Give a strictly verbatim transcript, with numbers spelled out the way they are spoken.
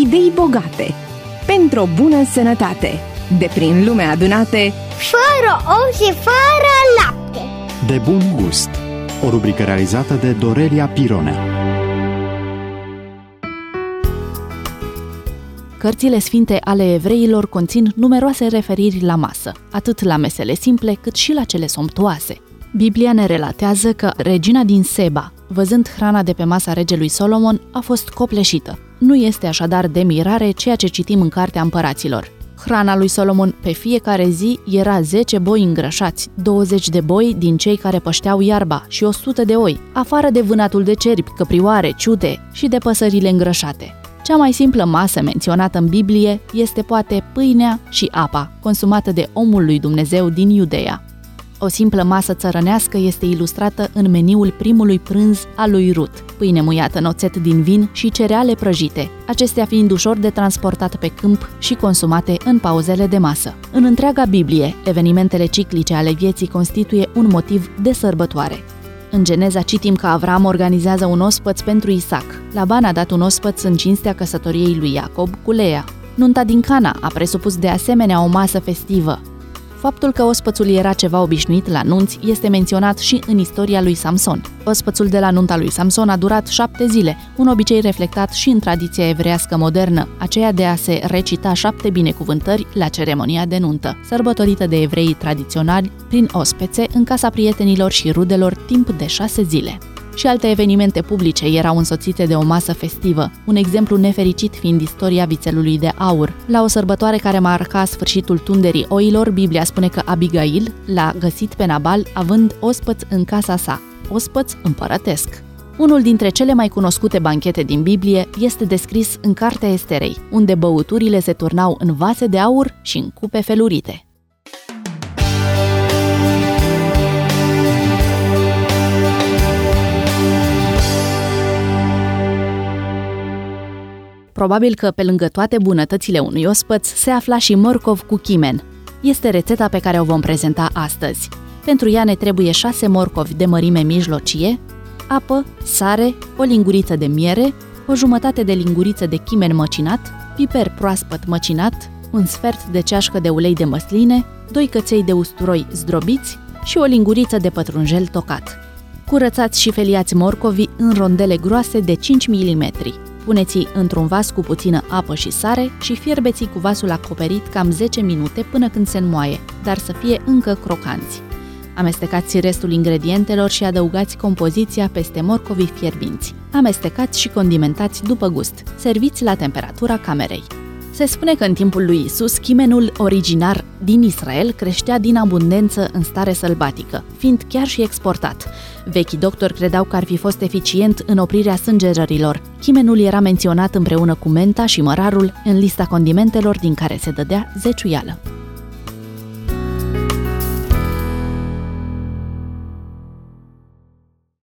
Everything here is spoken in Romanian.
idei bogate, pentru o bună sănătate, de prin lume adunate, fără ou și fără lapte. De bun gust. O rubrică realizată de Dorelia Pirone. Cărțile sfinte ale evreilor conțin numeroase referiri la masă, atât la mesele simple, cât și la cele somptuoase. Biblia ne relatează că regina din Seba, văzând hrana de pe masa regelui Solomon, a fost copleșită. Nu este așadar de mirare ceea ce citim în Cartea Împăraților. Hrana lui Solomon pe fiecare zi era zece boi îngrășați, douăzeci de boi din cei care pășteau iarba și o sută de oi, afară de vânatul de cerbi, căprioare, ciute și de păsările îngrășate. Cea mai simplă masă menționată în Biblie este poate pâinea și apa, consumată de omul lui Dumnezeu din Iudeea. O simplă masă țărănească este ilustrată în meniul primului prânz al lui Rut, pâine muiată în oțet din vin și cereale prăjite, acestea fiind ușor de transportat pe câmp și consumate în pauzele de masă. În întreaga Biblie, evenimentele ciclice ale vieții constituie un motiv de sărbătoare. În Geneza citim că Avram organizează un ospăț pentru Isaac. Laban a dat un ospăț în cinstea căsătoriei lui Iacob cu Leea. Nunta din Cana a presupus de asemenea o masă festivă. Faptul că ospățul era ceva obișnuit la nunți este menționat și în istoria lui Samson. Ospățul de la nunta lui Samson a durat șapte zile, un obicei reflectat și în tradiția evrească modernă, aceea de a se recita șapte binecuvântări la ceremonia de nuntă, sărbătorită de evreii tradiționali prin ospețe în casa prietenilor și rudelor timp de șase zile. Și alte evenimente publice erau însoțite de o masă festivă, un exemplu nefericit fiind istoria vițelului de aur. La o sărbătoare care marca sfârșitul tunderii oilor, Biblia spune că Abigail l-a găsit pe Nabal având ospăț în casa sa, ospăț împărătesc. Unul dintre cele mai cunoscute banchete din Biblie este descris în Cartea Esterei, unde băuturile se turnau în vase de aur și în cupe felurite. Probabil că pe lângă toate bunătățile unui ospăț se afla și morcov cu chimen. Este rețeta pe care o vom prezenta astăzi. Pentru ea ne trebuie șase morcovi de mărime mijlocie, apă, sare, o linguriță de miere, o jumătate de linguriță de chimen măcinat, piper proaspăt măcinat, un sfert de ceașcă de ulei de măsline, doi căței de usturoi zdrobiți și o linguriță de pătrunjel tocat. Curățați și feliați morcovii în rondele groase de cinci milimetri. Puneți-i într-un vas cu puțină apă și sare și fierbeți cu vasul acoperit cam zece minute până când se înmoaie, dar să fie încă crocanți. Amestecați restul ingredientelor și adăugați compoziția peste morcovii fierbinți. Amestecați și condimentați după gust. Serviți la temperatura camerei. Se spune că în timpul lui Isus, chimenul originar din Israel creștea din abundență în stare sălbatică, fiind chiar și exportat. Vechii doctori credeau că ar fi fost eficient în oprirea sângerărilor. Chimenul era menționat împreună cu menta și mărarul în lista condimentelor din care se dădea zeciuială.